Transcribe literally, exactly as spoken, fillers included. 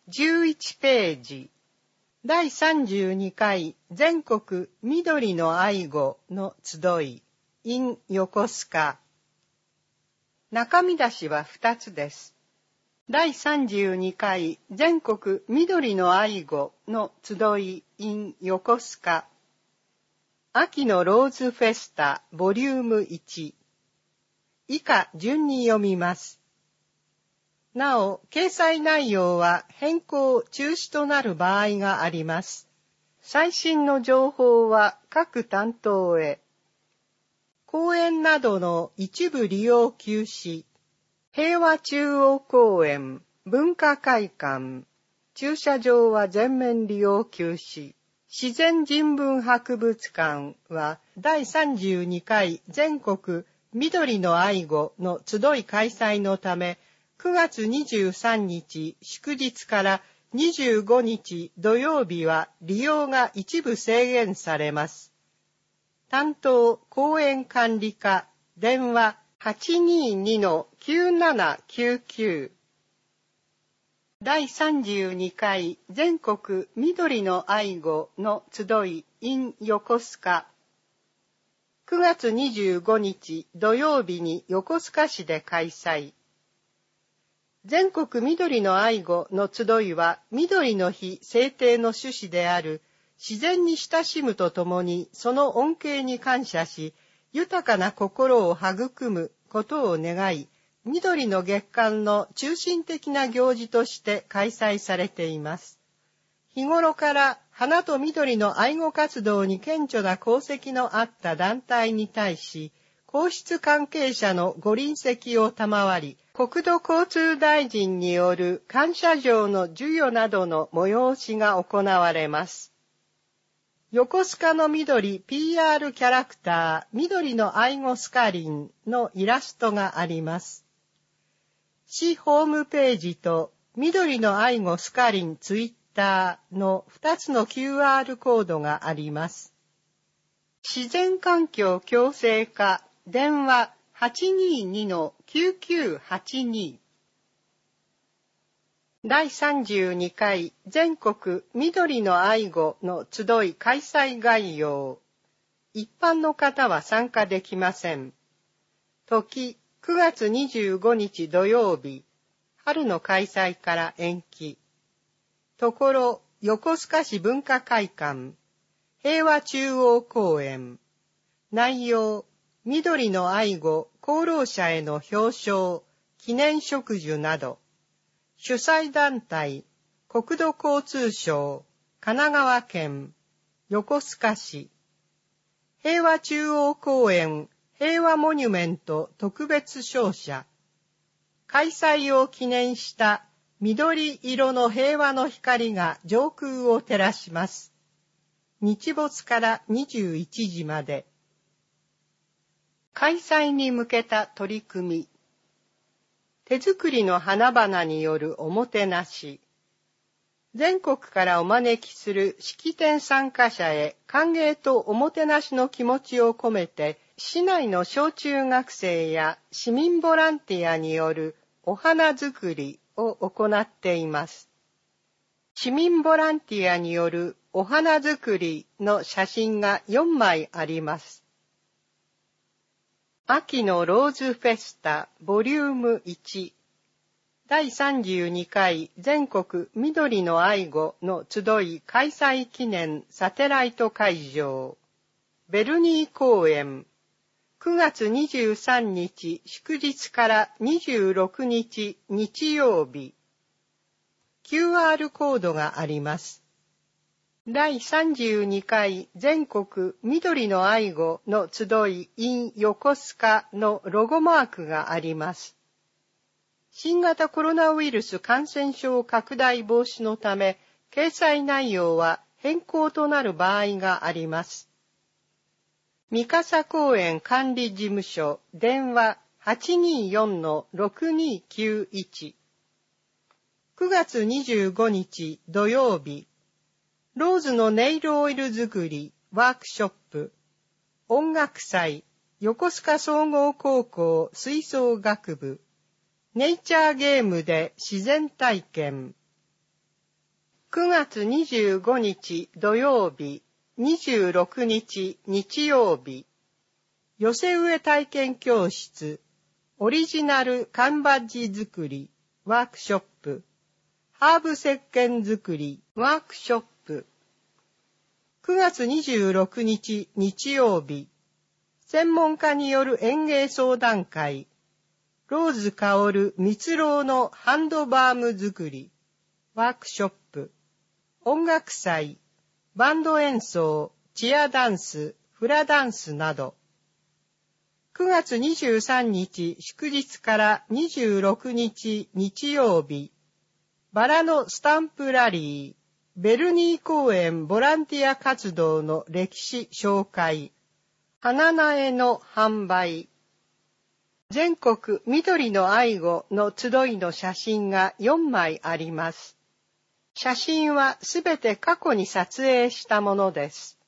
じゅういちページ。だいさんじゅうにかい全国緑の愛護の集い in 横須賀。中身出しはふたつです。だいさんじゅうにかい全国緑の愛護の集い in 横須賀。秋のローズフェスタボリュームいち。以下順に読みます。なお、掲載内容は変更中止となる場合があります。最新の情報は各担当へ。公園などの一部利用休止。平和中央公園、文化会館。駐車場は全面利用休止。自然人文博物館はだいさんじゅうにかい全国緑の愛護の集い開催のため、くがつにじゅうさんにち祝日からにじゅうごにち土曜日は利用が一部制限されます。担当公園管理課電話 はちにーにのきゅうななきゅうきゅう。だいさんじゅうにかい全国緑の愛護の集い in 横須賀。くがつにじゅうごにち土曜日に横須賀市で開催。全国緑の愛護の集いは緑の日制定の趣旨である自然に親しむとともにその恩恵に感謝し豊かな心を育むことを願い緑の月間の中心的な行事として開催されています。日頃から花と緑の愛護活動に顕著な功績のあった団体に対し皇室関係者のご臨席を賜り、国土交通大臣による感謝状の授与などの催しが行われます。横須賀の緑 ピーアール キャラクター緑の愛護スカリンのイラストがあります。市ホームページと緑の愛護スカリンツイッターのふたつの キューアール コードがあります。自然環境共生課電話 はちにーにのきゅうきゅうはちに。だいさんじゅうにかい全国緑の愛護の集い開催概要。一般の方は参加できません。時くがつにじゅうごにち土曜日、春の開催から延期。ところ横須賀市文化会館、平和中央公園。内容緑の愛護功労者への表彰、記念植樹など。主催団体、国土交通省、神奈川県、横須賀市。平和中央公園、平和モニュメント特別賞謝。開催を記念した緑色の平和の光が上空を照らします。日没からにじゅういちじまで。開催に向けた取り組み。手作りの花々によるおもてなし。全国からお招きする式典参加者へ歓迎とおもてなしの気持ちを込めて、市内の小中学生や市民ボランティアによるお花作りを行っています。市民ボランティアによるお花作りの写真がよんまいあります。秋のローズフェスタボリュームいち。だいさんじゅうにかい全国緑の愛護の集い開催記念サテライト会場。ベルニー公園。くがつにじゅうさんにち祝日からにじゅうろくにち日曜日。キューアール コードがあります。だいさんじゅうにかい全国緑の愛護の集い in 横須賀のロゴマークがあります。新型コロナウイルス感染症拡大防止のため、掲載内容は変更となる場合があります。三笠公園管理事務所電話 はちにーよんのろくにーきゅういち。くがつにじゅうごにち土曜日。ローズのネイルオイル作りワークショップ。音楽祭横須賀総合高校吹奏楽部。ネイチャーゲームで自然体験。 くがつにじゅうごにち土曜日、にじゅうろくにち日曜日、寄せ植え体験教室、オリジナル缶バッジ作り、ワークショップ、ハーブ石鹸作り、ワークショップ。くがつにじゅうろくにち日曜日、専門家による園芸相談会、ローズ香る蜜蝋のハンドバーム作り、ワークショップ、音楽祭、バンド演奏、チアダンス、フラダンスなど。くがつにじゅうさんにち祝日からにじゅうろくにち日曜日、バラのスタンプラリー、ベルニー公園ボランティア活動の歴史紹介、花苗の販売、全国緑の愛護の集いの写真がよんまいあります。写真はすべて過去に撮影したものです。